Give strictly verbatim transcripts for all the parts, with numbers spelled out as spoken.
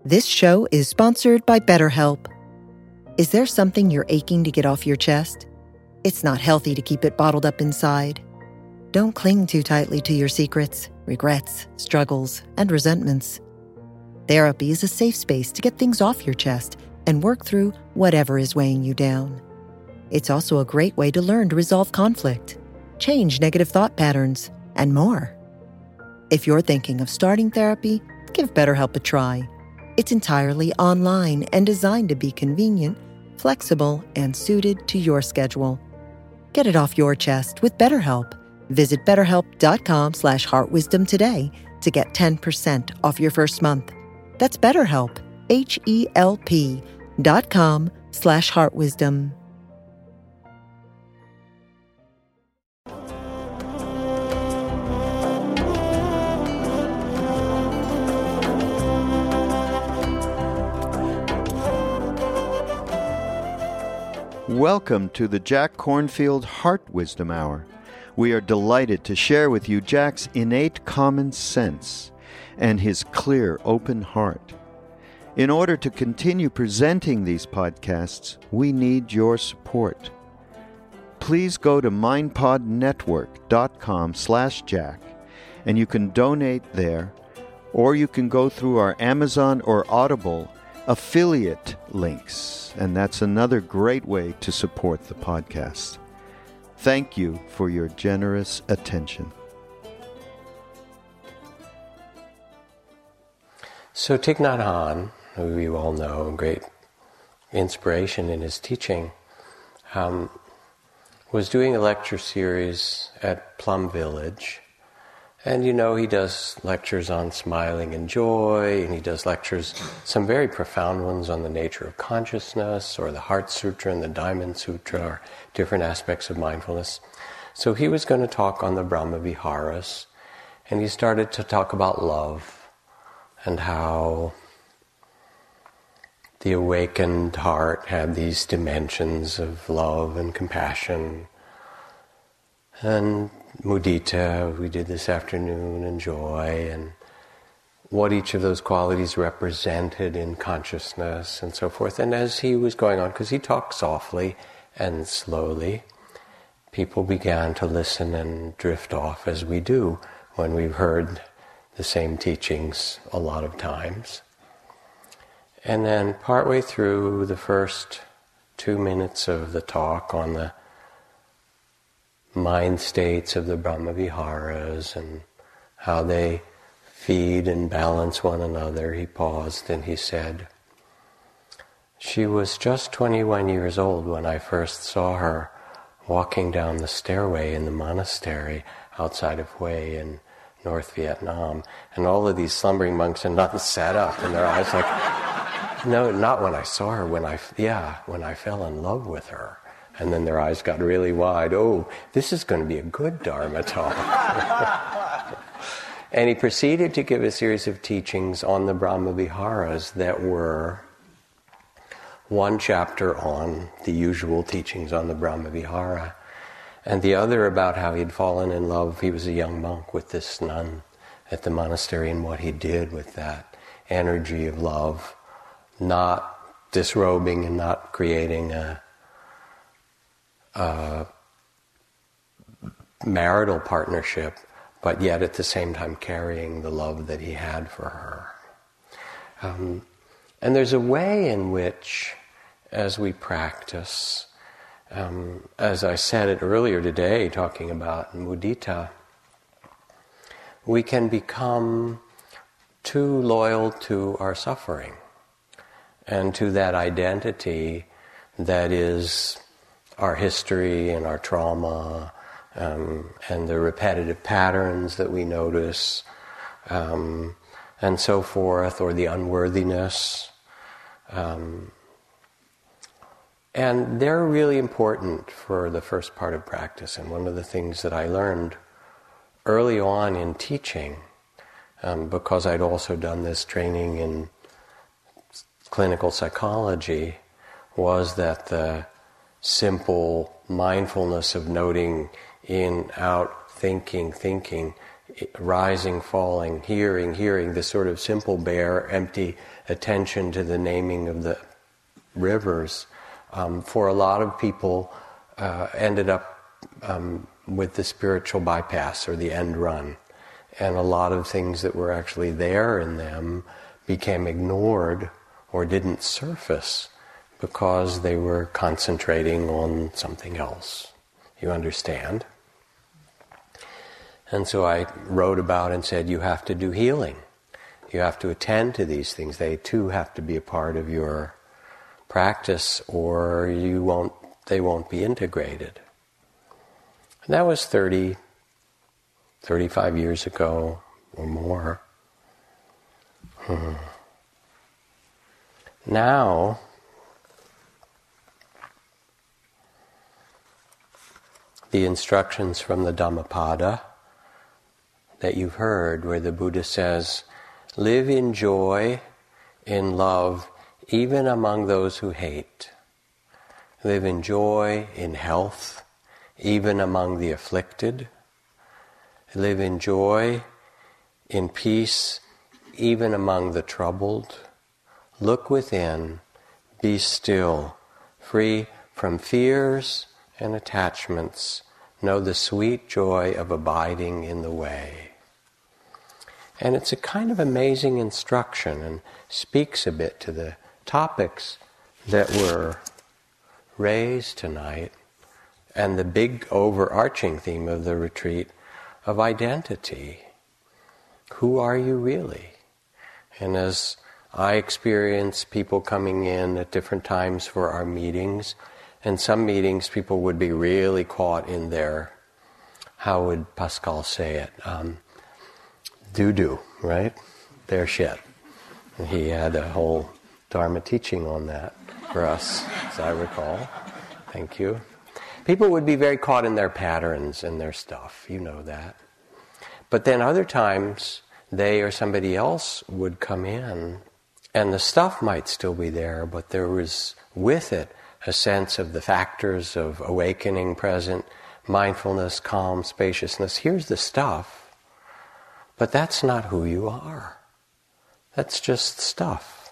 This show is sponsored by BetterHelp. Is there something you're aching to get off your chest? It's not healthy to keep it bottled up inside. Don't cling too tightly to your secrets, regrets, struggles, and resentments. Therapy is a safe space to get things off your chest and work through whatever is weighing you down. It's also a great way to learn to resolve conflict, change negative thought patterns, and more. If you're thinking of starting therapy, give BetterHelp a try. It's entirely online and designed to be convenient, flexible, and suited to your schedule. Get it off your chest with BetterHelp. Visit betterhelp.com slash heartwisdom today to get ten percent off your first month. That's BetterHelp, H-E-L-P dot com slash heartwisdom. Welcome to the Jack Kornfield Heart Wisdom Hour. We are delighted to share with you Jack's innate common sense and his clear, open heart. In order to continue presenting these podcasts, we need your support. Please go to mindpodnetwork.com slash Jack, and you can donate there, or you can go through our Amazon or Audible affiliate links, and that's another great way to support the podcast. Thank you for your generous attention. So Thich Nhat Hanh, who you all know, a great inspiration in his teaching, um, was doing a lecture series at Plum Village. And you know, he does lectures on smiling and joy, and he does lectures, some very profound ones on the nature of consciousness, or the Heart Sutra and the Diamond Sutra, or different aspects of mindfulness. So he was going to talk on the Brahma Viharas, and he started to talk about love, and how the awakened heart had these dimensions of love and compassion, and mudita, we did this afternoon, and joy, and what each of those qualities represented in consciousness, and so forth. And as he was going on, because he talked softly and slowly, people began to listen and drift off, as we do when we've heard the same teachings a lot of times. And then partway through the first two minutes of the talk on the mind states of the Brahma Viharas and how they feed and balance one another, he paused and he said, "She was just twenty-one years old when I first saw her walking down the stairway in the monastery outside of Hue in North Vietnam, and all of these slumbering monks and nuns sat up, and their eyes like, no, not when I saw her, when I, yeah, when I fell in love with her." And then their eyes got really wide. Oh, this is going to be a good Dharma talk. And he proceeded to give a series of teachings on the Brahma Viharas that were one chapter on the usual teachings on the Brahma Vihara, and the other about how he'd fallen in love. He was a young monk with this nun at the monastery, and what he did with that energy of love, not disrobing and not creating a Uh, marital partnership, but yet at the same time carrying the love that he had for her. Um, and there's a way in which, as we practice, um, as I said it earlier today, talking about mudita, we can become too loyal to our suffering and to that identity that is our history and our trauma, um, and the repetitive patterns that we notice, um, and so forth, or the unworthiness. Um, and they're really important for the first part of practice. And one of the things that I learned early on in teaching, um, because I'd also done this training in clinical psychology, was that the simple mindfulness of noting in, out, thinking, thinking rising, falling, hearing, hearing, this sort of simple, bare, empty attention to the naming of the rivers, um, for a lot of people uh, ended up um, with the spiritual bypass or the end run. And a lot of things that were actually there in them became ignored or didn't surface because they were concentrating on something else. You understand? And so I wrote about and said, you have to do healing. You have to attend to these things. They too have to be a part of your practice, or you won't, they won't be integrated. And that was thirty, thirty-five years ago or more. Hmm. Now, the instructions from the Dhammapada that you've heard, where the Buddha says, live in joy, in love, even among those who hate. Live in joy, in health, even among the afflicted. Live in joy, in peace, even among the troubled. Look within, be still, free from fears and attachments. Know the sweet joy of abiding in the way. And it's a kind of amazing instruction and speaks a bit to the topics that were raised tonight and the big overarching theme of the retreat of identity. Who are you really? And as I experience people coming in at different times for our meetings, and some meetings people would be really caught in their, how would Pascal say it, um, doo-doo, right? Their shit. And he had a whole Dharma teaching on that for us, as I recall. Thank you. People would be very caught in their patterns and their stuff, you know that. But then other times, they or somebody else would come in, and the stuff might still be there, but there was with it a sense of the factors of awakening present, mindfulness, calm, spaciousness. Here's the stuff. But that's not who you are. That's just stuff.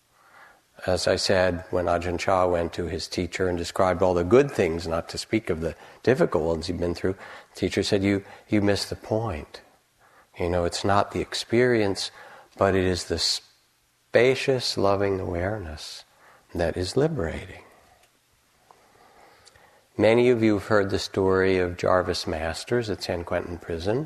As I said, when Ajahn Chah went to his teacher and described all the good things, not to speak of the difficult ones he'd been through, the teacher said, you, you missed the point. You know, it's not the experience, but it is the spacious, loving awareness that is liberating. Many of you have heard the story of Jarvis Masters at San Quentin Prison.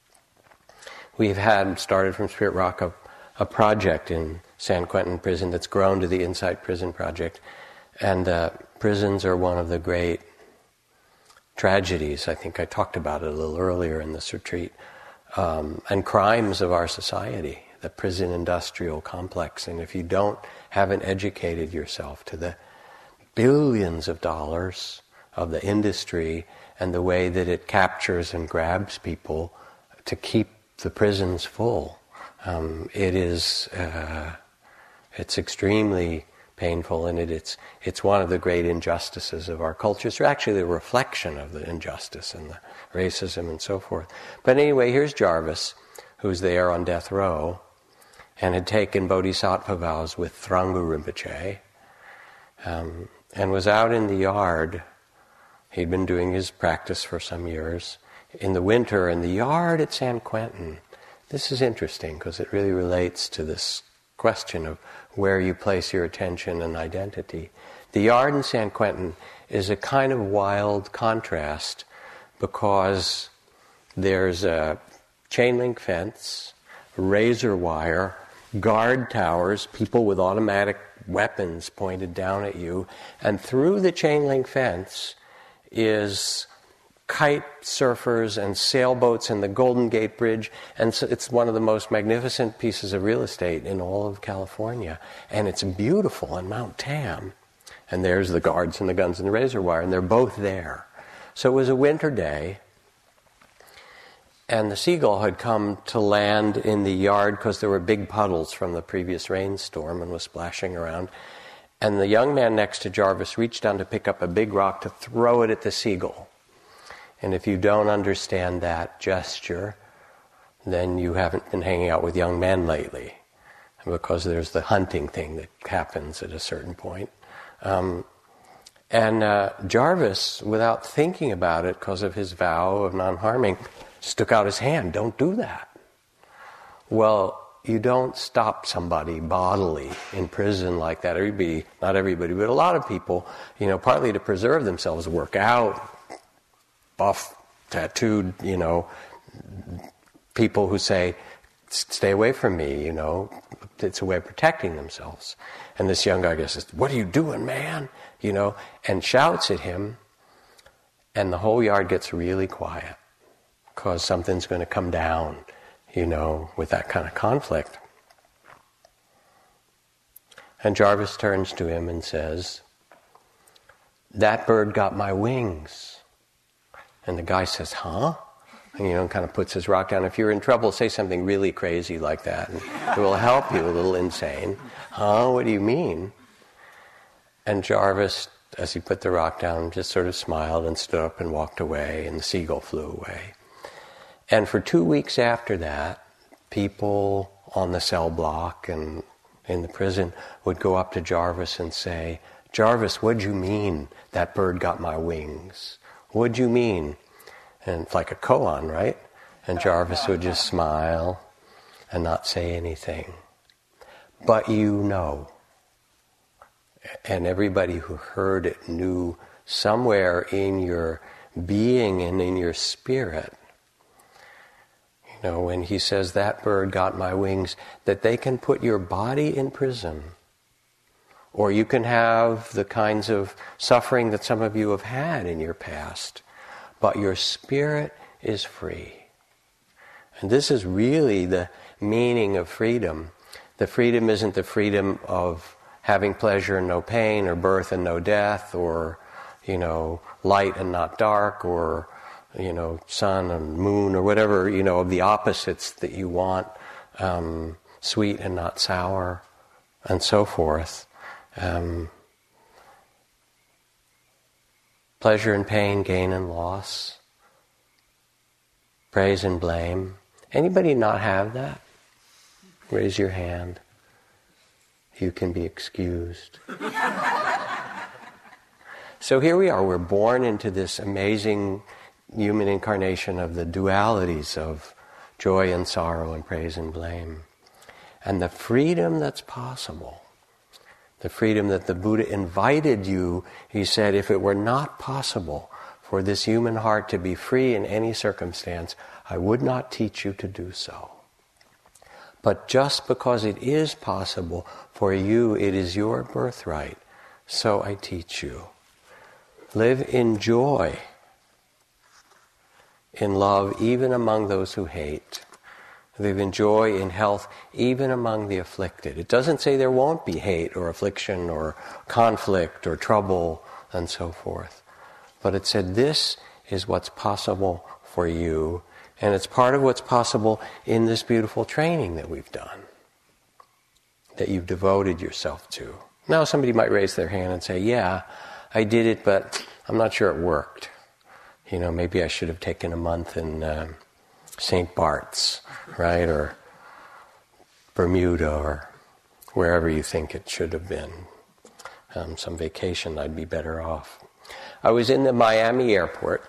We've had, started from Spirit Rock, a, a project in San Quentin Prison that's grown to the Insight Prison Project. And uh, prisons are one of the great tragedies. I think I talked about it a little earlier in this retreat. Um, and crimes of our society, the prison industrial complex. And if you don't, haven't educated yourself to the billions of dollars of the industry and the way that it captures and grabs people to keep the prisons full, um, it is uh, it's extremely painful, and it, it's it's one of the great injustices of our culture. It's actually the reflection of the injustice and the racism and so forth. But anyway, here's Jarvis, who's there on death row, and had taken bodhisattva vows with Thrangu Rinpoche, um, and was out in the yard. He'd been doing his practice for some years. In the winter, in the yard at San Quentin. This is interesting because it really relates to this question of where you place your attention and identity. The yard in San Quentin is a kind of wild contrast because there's a chain link fence, razor wire, guard towers, people with automatic weapons pointed down at you, and through the chain link fence is kite surfers and sailboats and the Golden Gate Bridge, and so it's one of the most magnificent pieces of real estate in all of California, and it's beautiful on Mount Tam, and there's the guards and the guns and the razor wire, and they're both there. So it was a winter day, and the seagull had come to land in the yard because there were big puddles from the previous rainstorm and was splashing around, and the young man next to Jarvis reached down to pick up a big rock to throw it at the seagull. And if you don't understand that gesture, then you haven't been hanging out with young men lately, because there's the hunting thing that happens at a certain point. Um, and uh, Jarvis, without thinking about it, because of his vow of non-harming, stuck out his hand. Don't do that. Well, you don't stop somebody bodily in prison like that. Everybody, not everybody, but a lot of people, you know, partly to preserve themselves, work out, buff, tattooed, you know, people who say, stay away from me, you know, it's a way of protecting themselves. And this young guy says, what are you doing, man? You know, and shouts at him, and the whole yard gets really quiet, because something's going to come down, you know, with that kind of conflict. And Jarvis turns to him and says, that bird got my wings. And the guy says, huh? And, you know, kind of puts his rock down. If you're in trouble, say something really crazy like that, and it will help you, a little insane. Huh? What do you mean? And Jarvis, as he put the rock down, just sort of smiled and stood up and walked away, and the seagull flew away. And for two weeks after that, people on the cell block and in the prison would go up to Jarvis and say, Jarvis, what'd you mean that bird got my wings? What'd you mean? And it's like a koan, right? And Jarvis would just smile and not say anything. But you know. And everybody who heard it knew somewhere in your being and in your spirit, you know, when he says, that bird got my wings, that they can put your body in prison. Or you can have the kinds of suffering that some of you have had in your past. But your spirit is free. And this is really the meaning of freedom. The freedom isn't the freedom of having pleasure and no pain, or birth and no death, or, you know, light and not dark, or, you know, sun and moon, or whatever, you know, of the opposites that you want, um, sweet and not sour, and so forth. Um, pleasure and pain, gain and loss, praise and blame. Anybody not have that? Raise your hand. You can be excused. So here we are, we're born into this amazing human incarnation of the dualities of joy and sorrow and praise and blame. And the freedom that's possible, the freedom that the Buddha invited you, he said, if it were not possible for this human heart to be free in any circumstance, I would not teach you to do so. But just because it is possible for you, it is your birthright, so I teach you. Live in joy, in love, even among those who hate. Live in joy, in health, even among the afflicted. It doesn't say there won't be hate or affliction or conflict or trouble and so forth. But it said this is what's possible for you, and it's part of what's possible in this beautiful training that we've done, that you've devoted yourself to. Now somebody might raise their hand and say, yeah, I did it, but I'm not sure it worked. You know, maybe I should have taken a month in uh, Saint Bart's, right, or Bermuda, or wherever you think it should have been. Um, some vacation, I'd be better off. I was in the Miami airport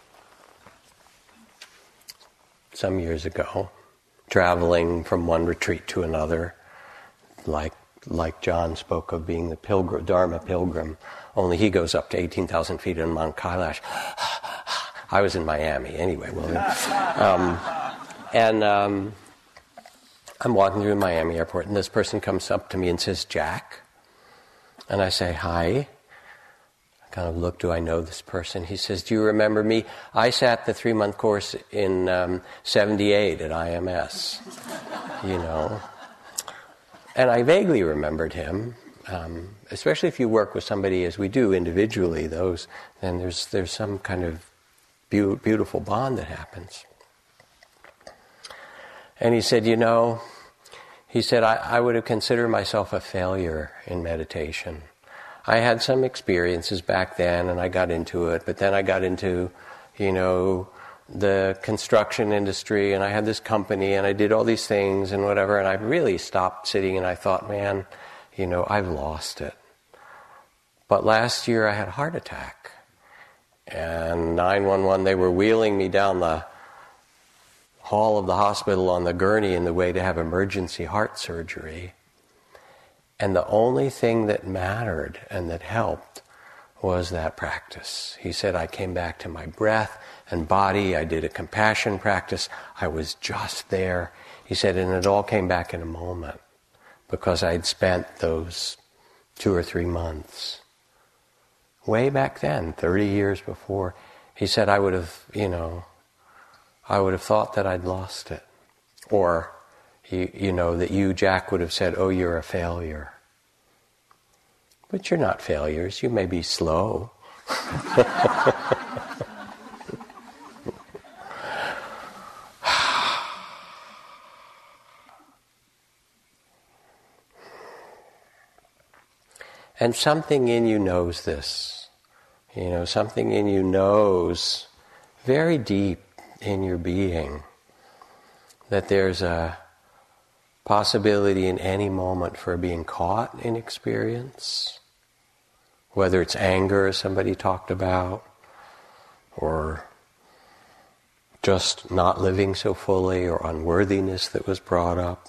some years ago, traveling from one retreat to another, like like John spoke of being the pilgrim, Dharma pilgrim, only he goes up to eighteen thousand feet in Mount Kailash. I was in Miami anyway. Well, um, and um, I'm walking through the Miami airport, and this person comes up to me and says, Jack. And I say, hi. I kind of look, do I know this person? He says, do you remember me? I sat the three-month course in um, seventy-eight at I M S, you know. And I vaguely remembered him, um, especially if you work with somebody as we do individually, those, then there's there's some kind of be- beautiful bond that happens. And he said, you know, he said, I, I would have considered myself a failure in meditation. I had some experiences back then, and I got into it, but then I got into, you know, the construction industry, and I had this company, and I did all these things and whatever, and I really stopped sitting and I thought, man, you know, I've lost it. But last year I had a heart attack, and nine one one, they were wheeling me down the hall of the hospital on the gurney in the way to have emergency heart surgery. And the only thing that mattered and that helped was that practice. He said, I came back to my breath and body. I did a compassion practice. I was just there. He said, and it all came back in a moment because I'd spent those two or three months. Way back then, thirty years before, he said, I would have, you know, I would have thought that I'd lost it. Or, you, you know, that you, Jack, would have said, oh, you're a failure. But you're not failures. You may be slow. And something in you knows this. You know, something in you knows very deep in your being that there's a possibility in any moment for being caught in experience, whether it's anger, as somebody talked about, or just not living so fully, or unworthiness that was brought up.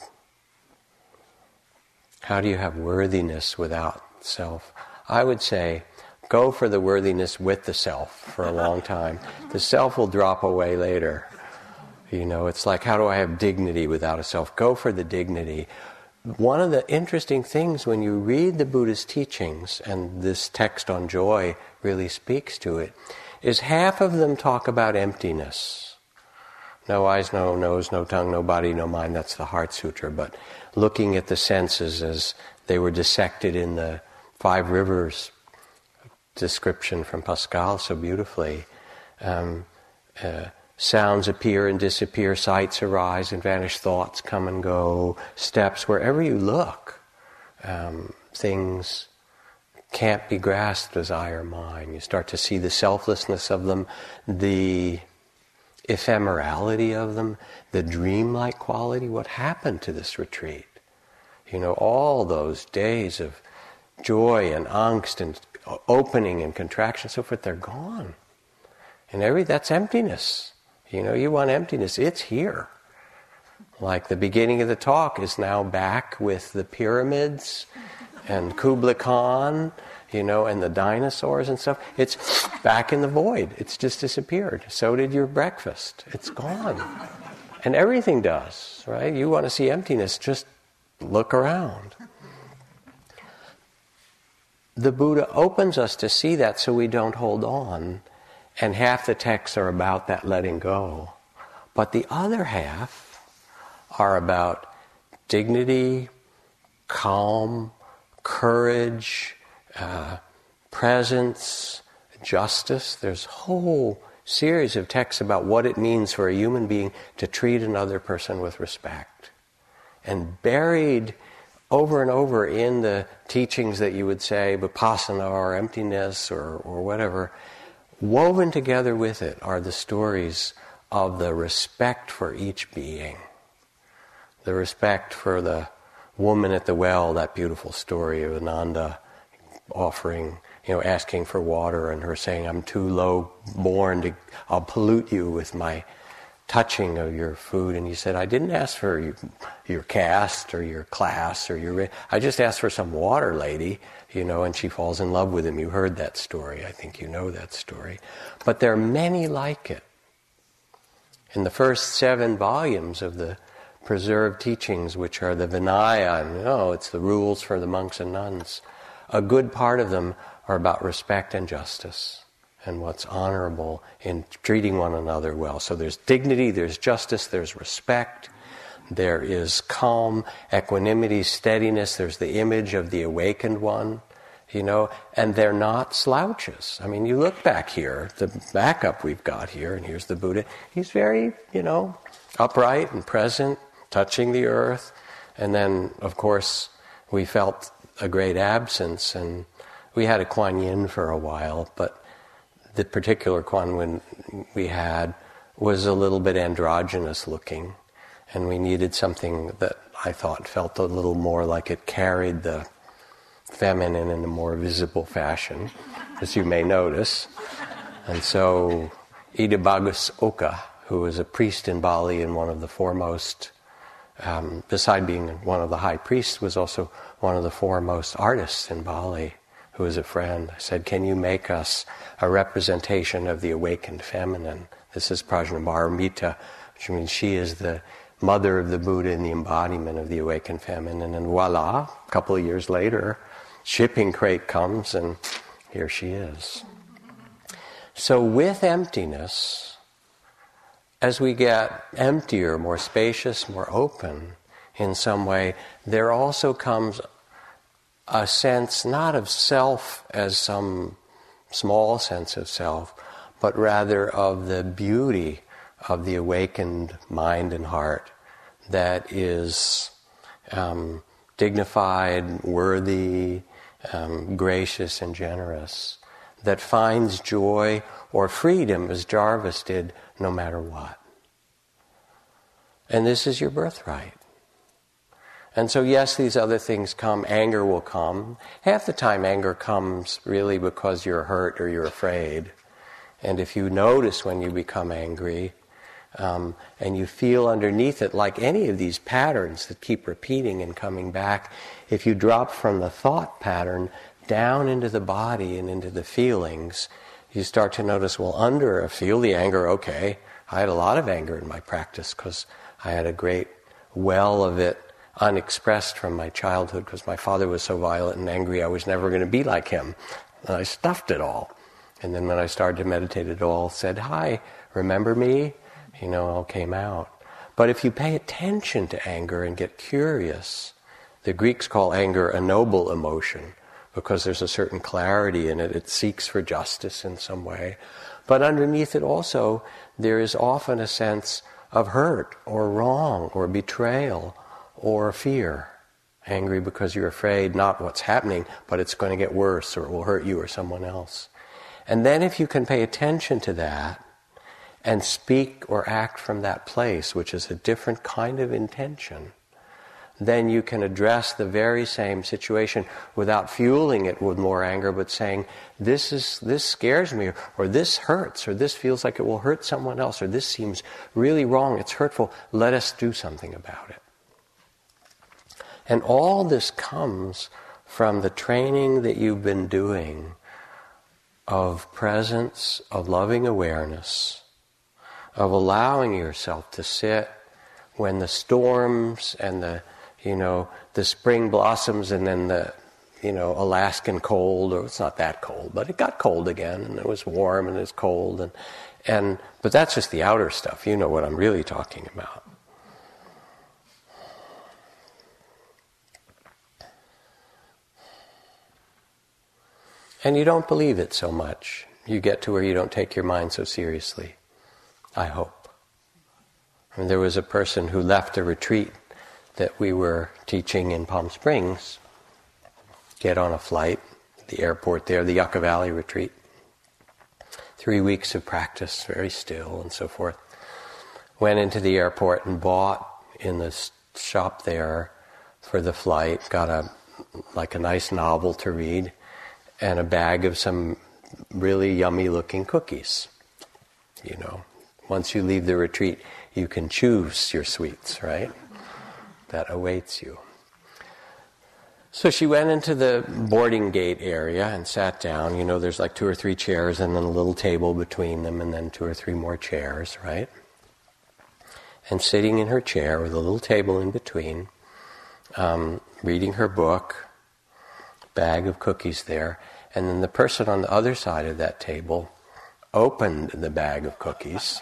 How do you have worthiness without self? I would say, go for the worthiness with the self for a long time. The self will drop away later. You know, it's like, how do I have dignity without a self? Go for the dignity. One of the interesting things when you read the Buddha's teachings, and this text on joy really speaks to it, is half of them talk about emptiness. No eyes, no nose, no tongue, no body, no mind. That's the Heart Sutra. But looking at the senses as they were dissected in the Five Rivers description from Pascal so beautifully. Um, uh, sounds appear and disappear, sights arise and vanish, thoughts come and go, steps, wherever you look, um, things can't be grasped as I or mine. You start to see the selflessness of them, the ephemerality of them, the dreamlike quality. What happened to this retreat? You know, all those days of joy and angst and opening and contraction, so forth, they're gone. And every that's emptiness. You know, you want emptiness, it's here. Like the beginning of the talk is now back with the pyramids and Kublai Khan, you know, and the dinosaurs and stuff. It's back in the void. It's just disappeared. So did your breakfast. It's gone. And everything does, right? You want to see emptiness, just look around. The Buddha opens us to see that so we don't hold on, and half the texts are about that letting go. But the other half are about dignity, calm, courage, uh, presence, justice. There's a whole series of texts about what it means for a human being to treat another person with respect. And buried over and over in the teachings that you would say vipassana or emptiness or, or whatever, woven together with it are the stories of the respect for each being. The respect for the woman at the well, that beautiful story of Ananda offering, you know, asking for water and her saying, I'm too low born to, I'll pollute you with my touching of your food. And he said, I didn't ask for your, your caste or your class or your, I just asked for some water, lady, you know, and she falls in love with him. You heard that story. I think you know that story. But there are many like it. In the first seven volumes of the preserved teachings, which are the Vinaya, and you know, it's the rules for the monks and nuns, a good part of them are about respect and justice and what's honorable in treating one another well. So there's dignity, there's justice, there's respect, there is calm, equanimity, steadiness, there's the image of the awakened one, you know, and they're not slouches. I mean, you look back here, the backup we've got here, and here's the Buddha, he's very, you know, upright and present, touching the earth, and then, of course, we felt a great absence, and we had a Kuan Yin for a while, but the particular Kuan Yin we had was a little bit androgynous looking, and we needed something that I thought felt a little more like it carried the feminine in a more visible fashion, as you may notice. And so Ida Bagus Oka, who was a priest in Bali and one of the foremost, um, beside being one of the high priests, was also one of the foremost artists in Bali, who was a friend. I said, can you make us a representation of the awakened feminine? This is Prajnaparamita, which means she is the mother of the Buddha and the embodiment of the awakened feminine. And voila, a couple of years later, shipping crate comes and here she is. So with emptiness, as we get emptier, more spacious, more open in some way, there also comes a sense not of self as some small sense of self, but rather of the beauty of the awakened mind and heart that is um, dignified, worthy, um, gracious and generous, that finds joy or freedom, as Jarvis did, no matter what. And this is your birthright. And so yes, these other things come. Anger will come. Half the time anger comes really because you're hurt or you're afraid. And if you notice when you become angry, um, and you feel underneath it, like any of these patterns that keep repeating and coming back, if you drop from the thought pattern down into the body and into the feelings, you start to notice, well, under, I feel the anger, okay. I had a lot of anger in my practice because I had a great well of it unexpressed from my childhood because my father was so violent and angry I was never going to be like him. And I stuffed it all. And then when I started to meditate, it all said, hi, remember me? You know, it all came out. But if you pay attention to anger and get curious, the Greeks call anger a noble emotion because there's a certain clarity in it. It seeks for justice in some way. But underneath it also, there is often a sense of hurt or wrong or betrayal or fear. Angry because you're afraid not what's happening, but it's going to get worse or it will hurt you or someone else. And then if you can pay attention to that and speak or act from that place, which is a different kind of intention, then you can address the very same situation without fueling it with more anger, but saying, this is this scares me, or, or this hurts, or this feels like it will hurt someone else, or this seems really wrong, it's hurtful, let us do something about it. And all this comes from the training that you've been doing of presence, of loving awareness, of allowing yourself to sit when the storms and the, you know, the spring blossoms and then the, you know, Alaskan cold, or it's not that cold, but it got cold again and it was warm and it's cold and, and, but that's just the outer stuff. You know what I'm really talking about. And you don't believe it so much. You get to where you don't take your mind so seriously, I hope. I mean, there was a person who left a retreat that we were teaching in Palm Springs, get on a flight, the airport there, the Yucca Valley retreat. Three weeks of practice, very still and so forth. Went into the airport and bought in the shop there for the flight, got a like a nice novel to read, and a bag of some really yummy looking cookies. You know, once you leave the retreat, you can choose your sweets, right? That awaits you. So she went into the boarding gate area and sat down. You know, there's like two or three chairs and then a little table between them and then two or three more chairs, right? And sitting in her chair with a little table in between, um, reading her book, bag of cookies there, and then the person on the other side of that table opened the bag of cookies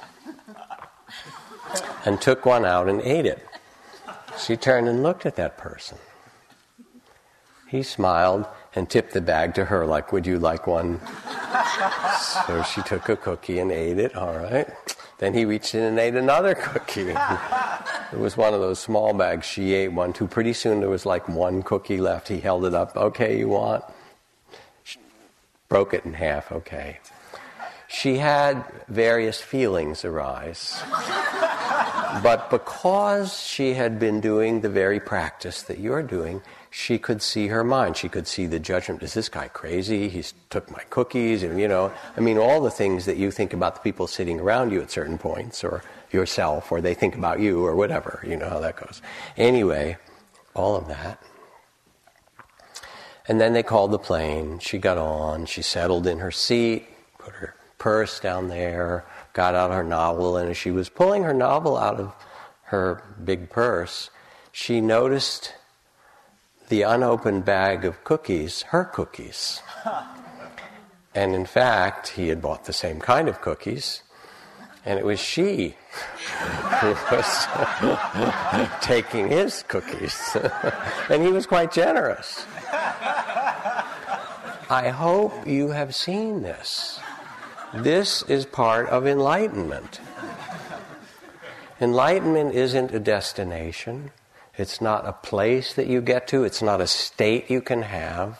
and took one out and ate it. She turned and looked at that person. He smiled and tipped the bag to her like, would you like one? So she took a cookie and ate it, all right. Then he reached in and ate another cookie. It was one of those small bags. She ate one too. Pretty soon there was like one cookie left. He held it up. Okay, you want? She broke it in half. Okay. she had various feelings arise. But because she had been doing the very practice that you're doing, she could see her mind. She could see the judgment. Is this guy crazy? He's took my cookies, and you know, I mean, all the things that you think about the people sitting around you at certain points, or yourself, or they think about you, or whatever. You know how that goes. Anyway, all of that. And then they called the plane. She got on. She settled in her seat, put her purse down there, got out her novel, and as she was pulling her novel out of her big purse, she noticed the unopened bag of cookies, her cookies. And in fact, he had bought the same kind of cookies, and it was she who was taking his cookies. And he was quite generous. I hope you have seen this. This is part of enlightenment. Enlightenment isn't a destination. It's not a place that you get to. It's not a state you can have.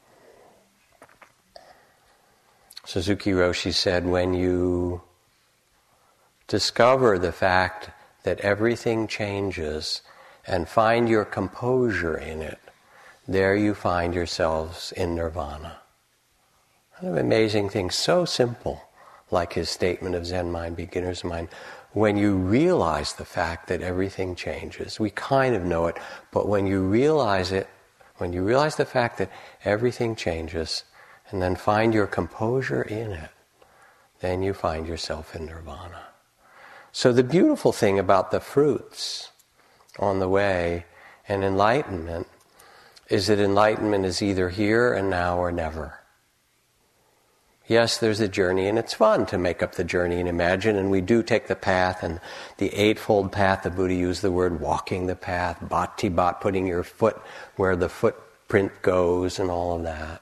Suzuki Roshi said, when you discover the fact that everything changes and find your composure in it, there you find yourselves in nirvana. Kind of amazing thing, so simple, like his statement of Zen mind, beginner's mind. When you realize the fact that everything changes, we kind of know it, but when you realize it, when you realize the fact that everything changes, and then find your composure in it, then you find yourself in nirvana. So the beautiful thing about the fruits on the way and enlightenment is that enlightenment is either here and now or never. Yes, there's a journey, and it's fun to make up the journey and imagine, and we do take the path, and the Eightfold Path, the Buddha used the word walking the path, bhati bhat, putting your foot where the footprint goes, and all of that.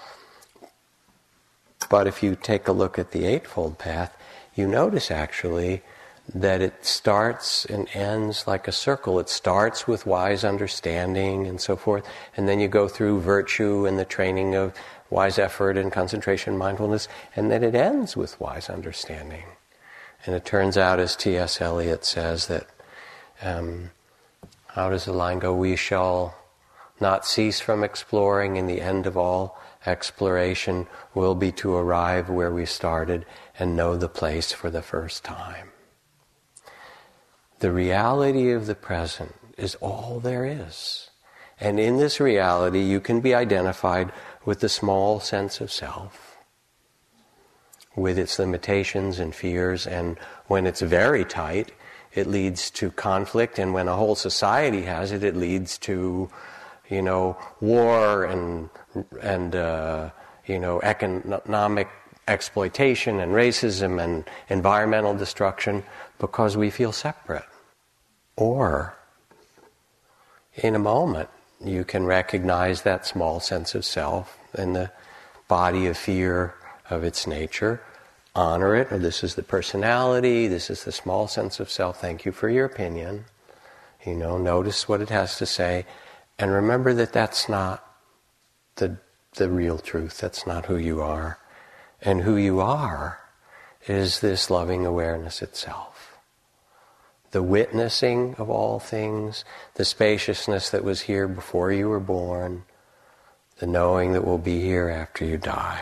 But if you take a look at the Eightfold Path, you notice actually that it starts and ends like a circle. It starts with wise understanding and so forth, and then you go through virtue and the training of wise effort and concentration, mindfulness, and then it ends with wise understanding. And it turns out, as T S Eliot says, that, um, how does the line go? We shall not cease from exploring, and the end of all exploration will be to arrive where we started and know the place for the first time. The reality of the present is all there is. And in this reality, you can be identified with the small sense of self, with its limitations and fears, and when it's very tight, it leads to conflict, and when a whole society has it, it leads to, you know, war and, and uh, you know, economic exploitation and racism and environmental destruction, because we feel separate. Or, in a moment, you can recognize that small sense of self and the body of fear of its nature, honor it, or this is the personality, this is the small sense of self, thank you for your opinion, you know, notice what it has to say, and remember that that's not the, the real truth, that's not who you are. And who you are is this loving awareness itself. The witnessing of all things, the spaciousness that was here before you were born, the knowing that will be here after you die.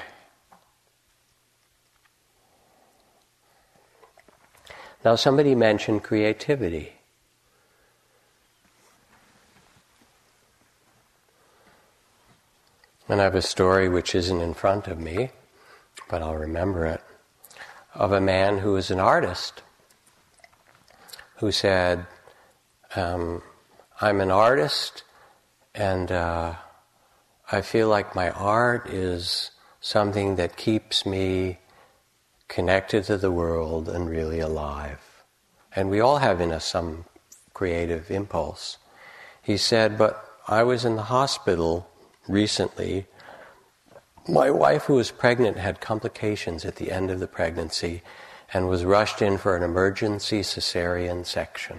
Now, somebody mentioned creativity. And I have a story which isn't in front of me, but I'll remember it, of a man who was an artist who said, um, I'm an artist, and uh, I feel like my art is something that keeps me connected to the world and really alive. And we all have in us some creative impulse. He said, but I was in the hospital recently. My wife, who was pregnant, had complications at the end of the pregnancy and was rushed in for an emergency cesarean section.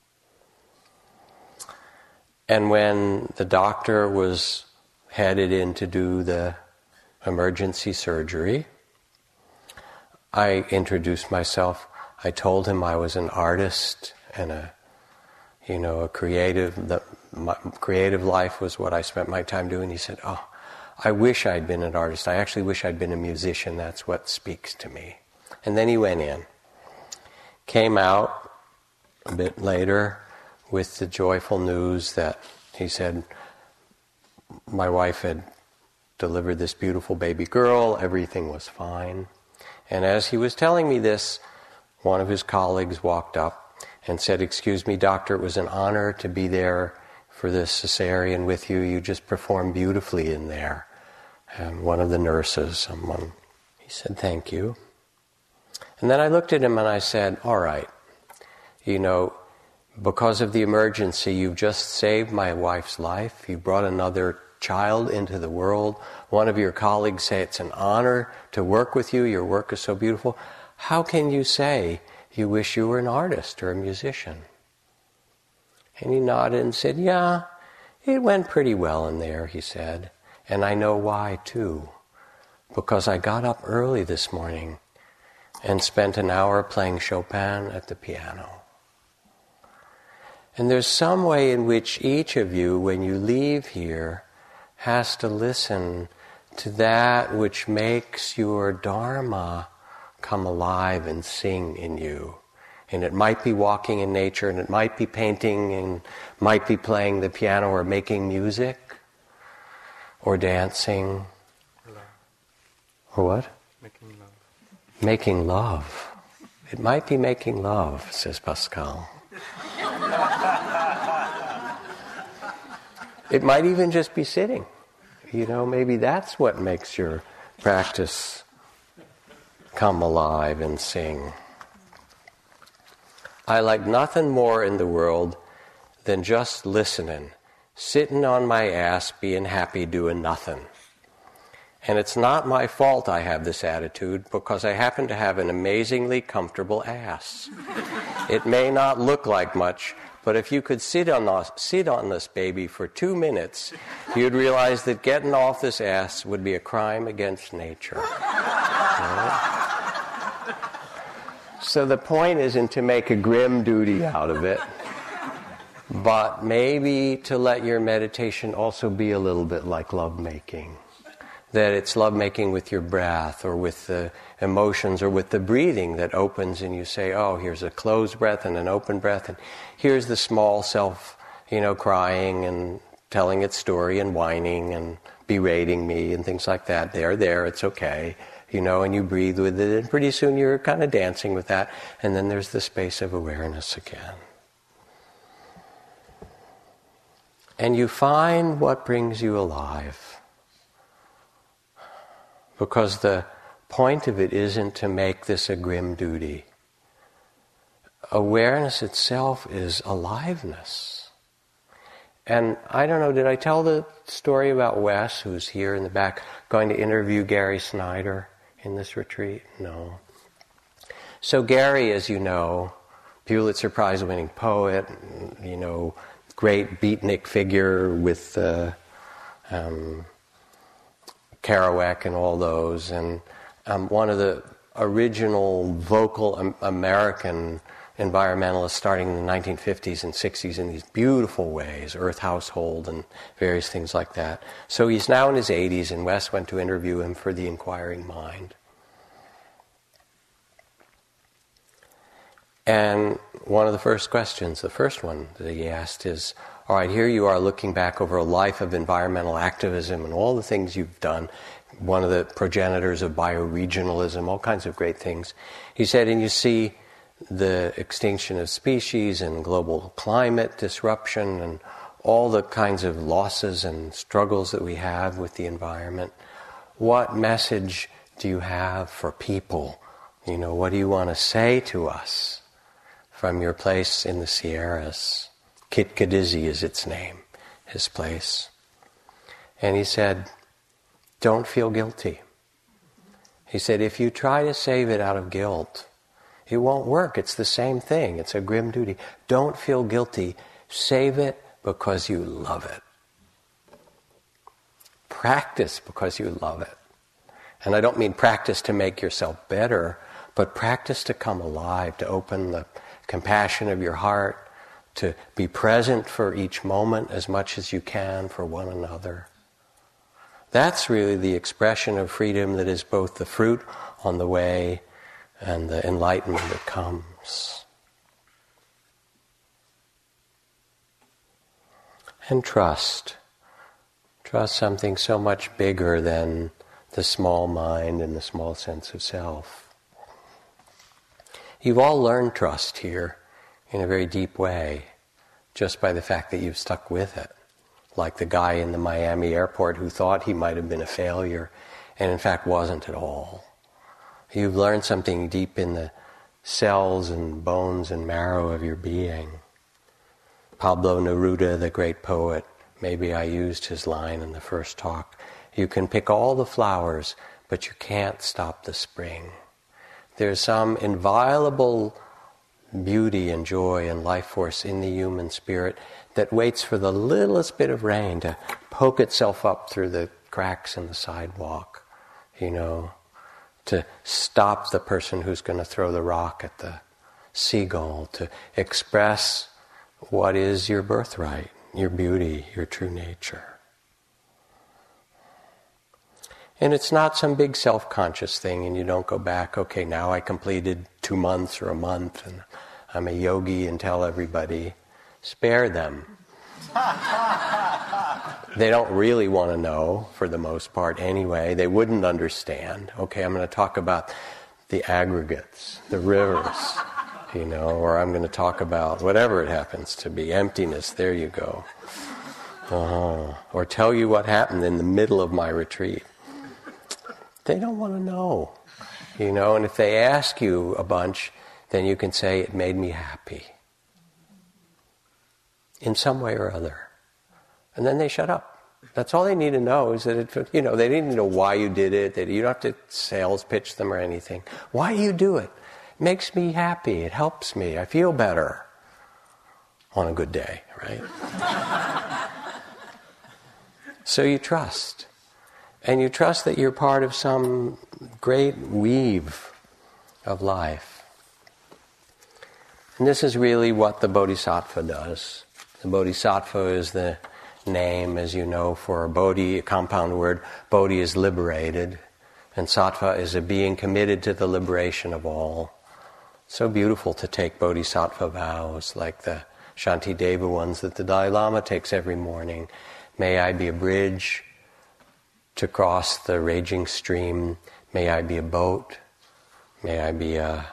And when the doctor was headed in to do the emergency surgery, I introduced myself. I told him I was an artist and a, you know, a creative. The, my creative life was what I spent my time doing. He said, "Oh, I wish I'd been an artist. I actually wish I'd been a musician. That's what speaks to me." And then he went in. Came out a bit later with the joyful news that he said, my wife had delivered this beautiful baby girl, everything was fine. And as he was telling me this, one of his colleagues walked up and said, "Excuse me, doctor, it was an honor to be there for this cesarean with you. You just performed beautifully in there." And one of the nurses, someone, he said, "Thank you." And then I looked at him and I said, "All right, you know, because of the emergency, you've just saved my wife's life. You brought another child into the world. One of your colleagues say it's an honor to work with you. Your work is so beautiful. How can you say you wish you were an artist or a musician?" And he nodded and said, "Yeah, it went pretty well in there," he said. "And I know why, too. Because I got up early this morning and spent an hour playing Chopin at the piano." And there's some way in which each of you, when you leave here, has to listen to that which makes your Dharma come alive and sing in you. And it might be walking in nature, and it might be painting, and might be playing the piano, or making music, or dancing. Love. Or what? Making love. Making love. It might be making love, says Pascal. It might even just be sitting. You know, maybe that's what makes your practice come alive and sing. I like nothing more in the world than just listening, sitting on my ass, being happy, doing nothing. And it's not my fault I have this attitude, because I happen to have an amazingly comfortable ass. It may not look like much, but if you could sit on this, sit on this baby for two minutes, you'd realize that getting off this ass would be a crime against nature. Right? So the point isn't to make a grim duty out of it, but maybe to let your meditation also be a little bit like lovemaking. That it's lovemaking with your breath, or with the emotions, or with the breathing that opens, and you say, "Oh, here's a closed breath and an open breath, and here's the small self, you know, crying and telling its story and whining and berating me and things like that. They're there, it's okay, you know," and you breathe with it, and pretty soon you're kind of dancing with that, and then there's the space of awareness again. And you find what brings you alive. Because the point of it isn't to make this a grim duty. Awareness itself is aliveness. And I don't know, did I tell the story about Wes, who's here in the back, going to interview Gary Snyder in this retreat? No. So Gary, as you know, Pulitzer Prize winning poet, you know, great beatnik figure with uh, um, Kerouac and all those, and um, one of the original vocal um, American environmentalists starting in the nineteen fifties and sixties in these beautiful ways, Earth Household and various things like that. So he's now in his eighties, and Wes went to interview him for The Inquiring Mind. And one of the first questions, the first one that he asked is, all right, here you are looking back over a life of environmental activism and all the things you've done, one of the progenitors of bioregionalism, all kinds of great things. He said, and you see the extinction of species and global climate disruption and all the kinds of losses and struggles that we have with the environment. What message do you have for people? You know, what do you want to say to us from your place in the Sierras? Kit Kadizzi is its name, his place. And he said, don't feel guilty. He said, if you try to save it out of guilt, it won't work. It's the same thing. It's a grim duty. Don't feel guilty. Save it because you love it. Practice because you love it. And I don't mean practice to make yourself better, but practice to come alive, to open the compassion of your heart, to be present for each moment as much as you can for one another. That's really the expression of freedom that is both the fruit on the way and the enlightenment that comes. And trust. Trust something so much bigger than the small mind and the small sense of self. You've all learned trust here in a very deep way, just by the fact that you've stuck with it. Like the guy in the Miami airport who thought he might have been a failure, and in fact wasn't at all. You've learned something deep in the cells and bones and marrow of your being. Pablo Neruda, the great poet, maybe I used his line in the first talk, you can pick all the flowers, but you can't stop the spring. There's some inviolable beauty and joy and life force in the human spirit that waits for the littlest bit of rain to poke itself up through the cracks in the sidewalk, you know, to stop the person who's going to throw the rock at the seagull, to express what is your birthright, your beauty, your true nature. And it's not some big self-conscious thing, and you don't go back, okay, now I completed two months or a month, and I'm a yogi, and tell everybody. Spare them. They don't really want to know, for the most part anyway. They wouldn't understand. Okay, I'm going to talk about the aggregates, the rivers, you know, or I'm going to talk about whatever it happens to be, emptiness, there you go. Uh-huh. Or tell you what happened in the middle of my retreat. They don't want to know, you know, and if they ask you a bunch, then you can say, it made me happy. In some way or other. And then they shut up. That's all they need to know is that, it, you know, they need to know why you did it. That you don't have to sales pitch them or anything. Why do you do it? It makes me happy. It helps me. I feel better. On a good day, right? So you trust. And you trust that you're part of some great weave of life. And this is really what the Bodhisattva does. The Bodhisattva is the name, as you know, for a Bodhi, a compound word. Bodhi is liberated, and Sattva is a being committed to the liberation of all. So beautiful to take Bodhisattva vows, like the Shantideva ones that the Dalai Lama takes every morning. May I be a bridge to cross the raging stream. May I be a boat. May I be a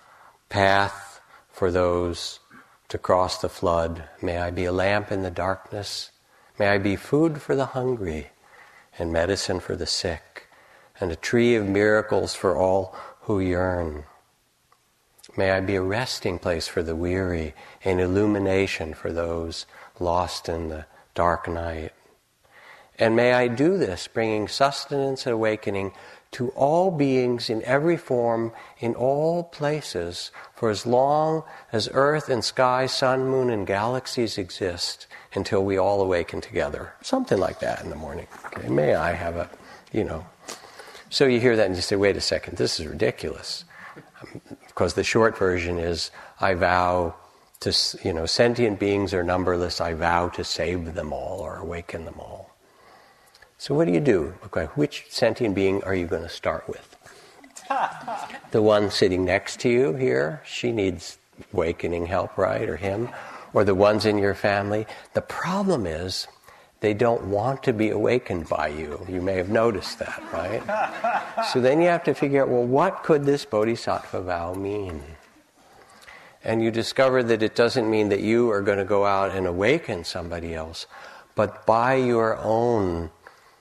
path for those to cross the flood. May I be a lamp in the darkness. May I be food for the hungry and medicine for the sick and a tree of miracles for all who yearn. May I be a resting place for the weary, an illumination for those lost in the dark night. And may I do this, bringing sustenance and awakening to all beings in every form, in all places, for as long as earth and sky, sun, moon, and galaxies exist, until we all awaken together. Something like that in the morning. Okay, may I have a, you know. So you hear that and you say, wait a second, this is ridiculous. Um, because the short version is, I vow to, you know, sentient beings are numberless, I vow to save them all or awaken them all. So what do you do? Okay, which sentient being are you going to start with? The one sitting next to you here, she needs awakening help, right? Or him? Or the ones in your family? The problem is, they don't want to be awakened by you. You may have noticed that, right? So then you have to figure out, well, what could this Bodhisattva vow mean? And you discover that it doesn't mean that you are going to go out and awaken somebody else, but by your own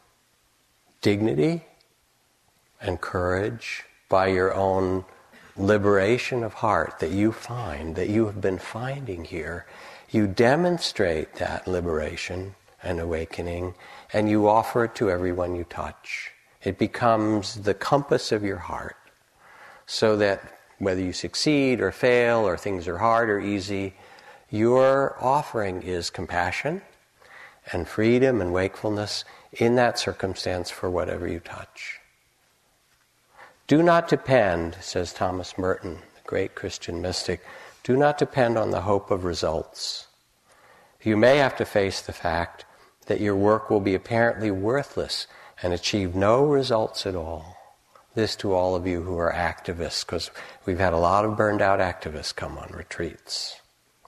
dignity and courage, by your own liberation of heart that you find, that you have been finding here, you demonstrate that liberation and awakening, and you offer it to everyone you touch. It becomes the compass of your heart, so that whether you succeed or fail, or things are hard or easy, your offering is compassion and freedom and wakefulness in that circumstance for whatever you touch. Do not depend, says Thomas Merton, the great Christian mystic, do not depend on the hope of results. You may have to face the fact that your work will be apparently worthless and achieve no results at all. This to all of you who are activists, because we've had a lot of burned out activists come on retreats.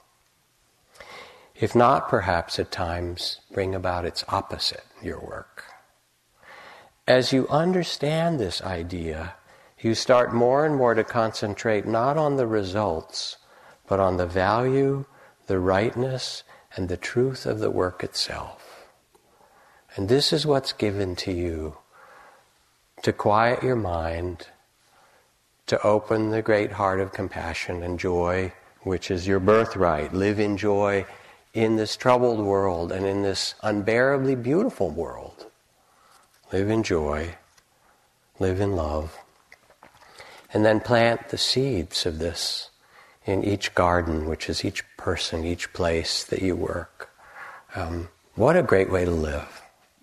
If not, perhaps at times bring about its opposite, your work. As you understand this idea, you start more and more to concentrate not on the results, but on the value, the rightness, and the truth of the work itself. And this is what's given to you to quiet your mind, to open the great heart of compassion and joy, which is your birthright. Live in joy in this troubled world and in this unbearably beautiful world. Live in joy, live in love, and then plant the seeds of this in each garden, which is each person, each place that you work. Um, what a great way to live.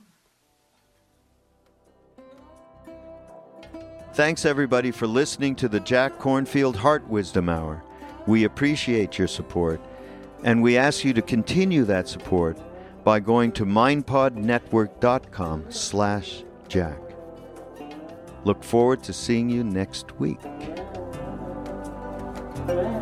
Thanks everybody for listening to the Jack Kornfield Heart Wisdom Hour. We appreciate your support, and we ask you to continue that support by going to mindpodnetwork.com slash Jack. Look forward to seeing you next week.